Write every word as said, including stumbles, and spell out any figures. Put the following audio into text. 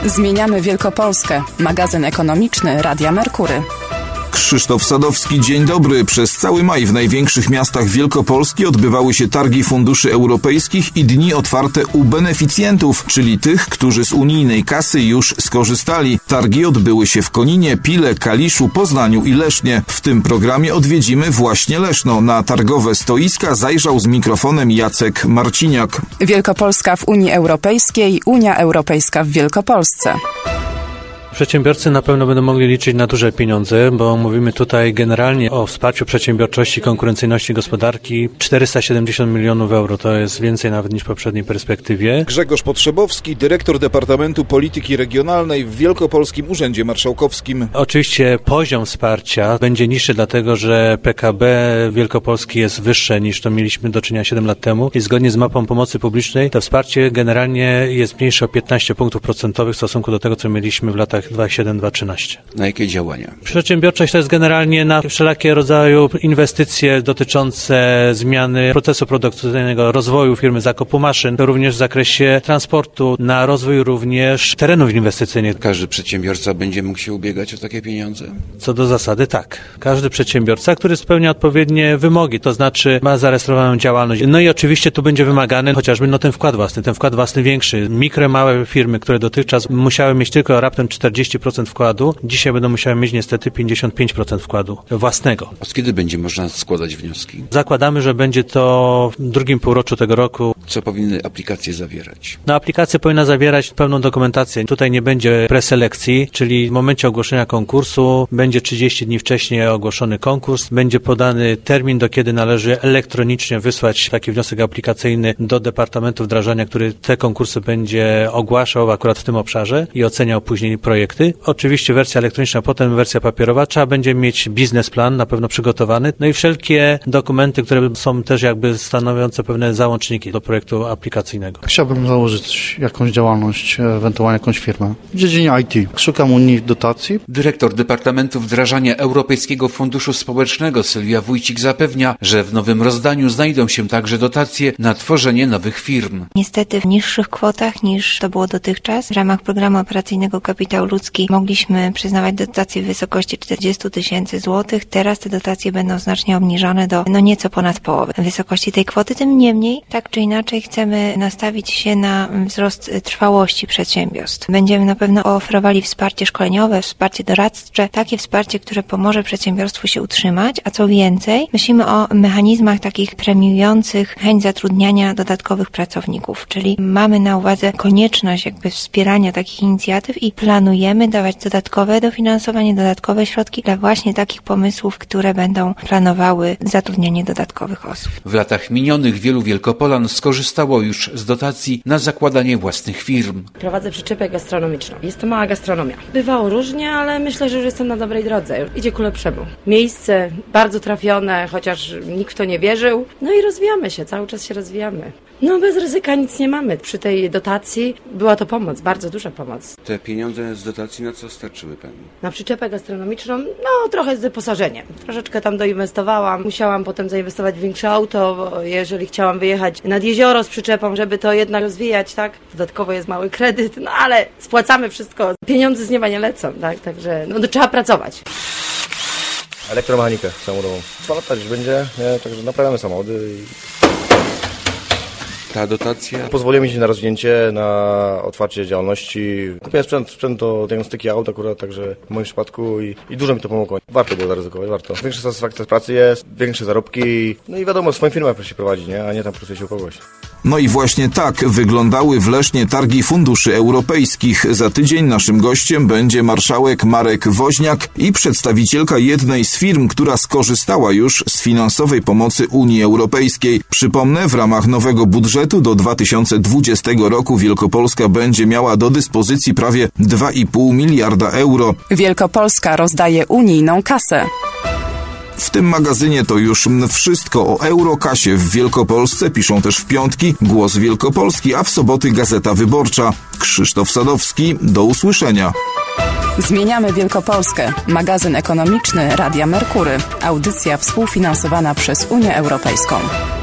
Zmieniamy Wielkopolskę. Magazyn ekonomiczny Radia Merkury. Krzysztof Sadowski, dzień dobry. Przez cały maj w największych miastach Wielkopolski odbywały się targi funduszy europejskich i dni otwarte u beneficjentów, czyli tych, którzy z unijnej kasy już skorzystali. Targi odbyły się w Koninie, Pile, Kaliszu, Poznaniu i Lesznie. W tym programie odwiedzimy właśnie Leszno. Na targowe stoiska zajrzał z mikrofonem Jacek Marciniak. Wielkopolska w Unii Europejskiej, Unia Europejska w Wielkopolsce. Przedsiębiorcy na pewno będą mogli liczyć na duże pieniądze, bo mówimy tutaj generalnie o wsparciu przedsiębiorczości i konkurencyjności gospodarki. czterysta siedemdziesiąt milionów euro to jest więcej nawet niż w poprzedniej perspektywie. Grzegorz Potrzebowski, dyrektor Departamentu Polityki Regionalnej w Wielkopolskim Urzędzie Marszałkowskim. Oczywiście poziom wsparcia będzie niższy, dlatego że P K B Wielkopolski jest wyższe niż to mieliśmy do czynienia siedem lat temu i zgodnie z mapą pomocy publicznej to wsparcie generalnie jest mniejsze o piętnaście punktów procentowych w stosunku do tego, co mieliśmy w latach dwa tysiące siedem do dwa tysiące trzynaście. Na jakie działania? Przedsiębiorczość to jest generalnie na wszelakie rodzaju inwestycje dotyczące zmiany procesu produkcyjnego, rozwoju firmy, zakupu maszyn, to również w zakresie transportu, na rozwój również terenów inwestycyjnych. Każdy przedsiębiorca będzie mógł się ubiegać o takie pieniądze? Co do zasady tak. Każdy przedsiębiorca, który spełnia odpowiednie wymogi, to znaczy ma zarejestrowaną działalność. No i oczywiście tu będzie wymagany chociażby no ten wkład własny, ten wkład własny większy. Mikro, małe firmy, które dotychczas musiały mieć tylko raptem czterdzieści procent wkładu, dzisiaj będą musiały mieć niestety pięćdziesiąt pięć procent wkładu własnego. Od kiedy będzie można składać wnioski? Zakładamy, że będzie to w drugim półroczu tego roku. Co powinny aplikacje zawierać? No aplikacja powinna zawierać pełną dokumentację. Tutaj nie będzie preselekcji, czyli w momencie ogłoszenia konkursu będzie trzydzieści dni wcześniej ogłoszony konkurs, będzie podany termin, do kiedy należy elektronicznie wysłać taki wniosek aplikacyjny do Departamentu Wdrażania, który te konkursy będzie ogłaszał akurat w tym obszarze i oceniał później projekty. Oczywiście wersja elektroniczna, potem wersja papierowa. Trzeba będzie mieć biznesplan na pewno przygotowany. No i wszelkie dokumenty, które są też jakby stanowiące pewne załączniki do projektu aplikacyjnego. Chciałbym założyć jakąś działalność, ewentualnie jakąś firmę w dziedzinie I T. Szukam unijnych dotacji. Dyrektor Departamentu Wdrażania Europejskiego Funduszu Społecznego Sylwia Wójcik zapewnia, że w nowym rozdaniu znajdą się także dotacje na tworzenie nowych firm. Niestety w niższych kwotach niż to było dotychczas. W ramach programu operacyjnego Kapitał Ludzki mogliśmy przyznawać dotacje w wysokości czterdzieści tysięcy złotych. Teraz te dotacje będą znacznie obniżone do no nieco ponad połowy wysokości tej kwoty. Tym niemniej, tak czy inaczej chcemy nastawić się na wzrost trwałości przedsiębiorstw. Będziemy na pewno oferowali wsparcie szkoleniowe, wsparcie doradcze, takie wsparcie, które pomoże przedsiębiorstwu się utrzymać, a co więcej, myślimy o mechanizmach takich premiujących chęć zatrudniania dodatkowych pracowników, czyli mamy na uwadze konieczność jakby wspierania takich inicjatyw i planujemy dawać dodatkowe dofinansowanie, dodatkowe środki dla właśnie takich pomysłów, które będą planowały zatrudnianie dodatkowych osób. W latach minionych wielu Wielkopolan skorzystało już z dotacji na zakładanie własnych firm. Prowadzę przyczepę gastronomiczną. Jest to mała gastronomia. Bywało różnie, ale myślę, że już jestem na dobrej drodze. Idzie ku lepszemu. Miejsce bardzo trafione, chociaż nikt w to nie wierzył. No i rozwijamy się, cały czas się rozwijamy. No bez ryzyka nic nie mamy. Przy tej dotacji była to pomoc, bardzo duża pomoc. Te pieniądze z dotacji na co starczyły Pani? Na przyczepę gastronomiczną, no trochę z wyposażeniem. Troszeczkę tam doinwestowałam. Musiałam potem zainwestować w większe auto, bo jeżeli chciałam wyjechać nad jezioro z przyczepą, żeby to jednak rozwijać, tak? Dodatkowo jest mały kredyt, no ale spłacamy wszystko. Pieniądze z nieba nie lecą, tak? Także no to trzeba pracować. Elektromechanikę samochodową. Dwa lata już będzie, nie? Także naprawiamy samochody i... Ta dotacja pozwoliła mi się na rozwinięcie, na otwarcie działalności. Kupiłem sprzęt, sprzęt do diagnostyki aut akurat, także w moim przypadku i, i dużo mi to pomogło. Warto było zaryzykować, warto. Większa satysfakcja z pracy jest, większe zarobki, no i wiadomo, swoją firmę się prowadzi, nie? A nie tam pracuje się u kogoś. No i właśnie tak wyglądały w Lesznie targi funduszy europejskich. Za tydzień naszym gościem będzie marszałek Marek Woźniak i przedstawicielka jednej z firm, która skorzystała już z finansowej pomocy Unii Europejskiej. Przypomnę, w ramach nowego budżetu do dwa tysiące dwudziestego roku Wielkopolska będzie miała do dyspozycji prawie dwa i pół miliarda euro. Wielkopolska rozdaje unijną kasę. W tym magazynie to już wszystko. O Eurokasie w Wielkopolsce piszą też w piątki Głos Wielkopolski, a w soboty Gazeta Wyborcza. Krzysztof Sadowski, do usłyszenia. Zmieniamy Wielkopolskę. Magazyn ekonomiczny Radia Merkury. Audycja współfinansowana przez Unię Europejską.